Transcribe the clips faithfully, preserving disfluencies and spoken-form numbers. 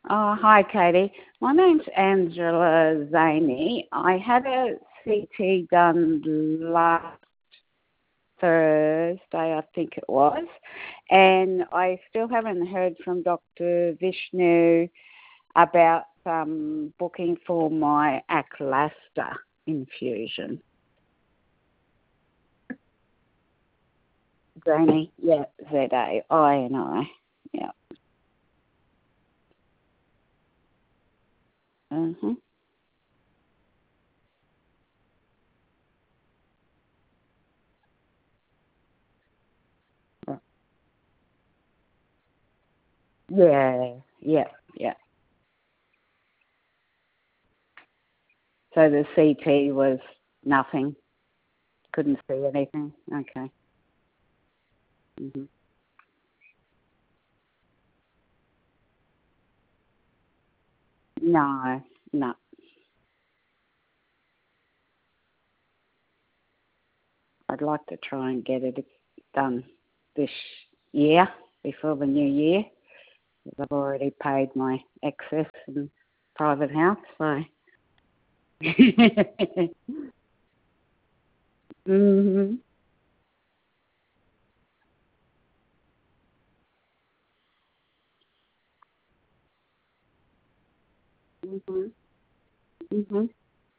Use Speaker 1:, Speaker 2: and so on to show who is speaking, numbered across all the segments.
Speaker 1: Oh, hi, Katie. My name's Angela Zaney. I had a C T done last Thursday, I think it was, and I still haven't heard from Doctor Vishnu about um, booking for my Aclasta infusion. Zaney, yeah, Z A I N I, yeah. Mm-hmm. Yeah, yeah, yeah. So the C T was nothing. Couldn't see anything. Okay. hmm No, no. I'd like to try and get it done this year before the new year. Because I've already paid my excess in private house, so. mhm. Mhm. Mhm.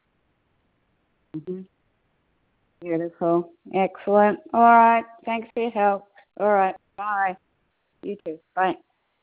Speaker 1: Mhm. Beautiful. Excellent. All right. Thanks for your help. All right. Bye. You too. Bye.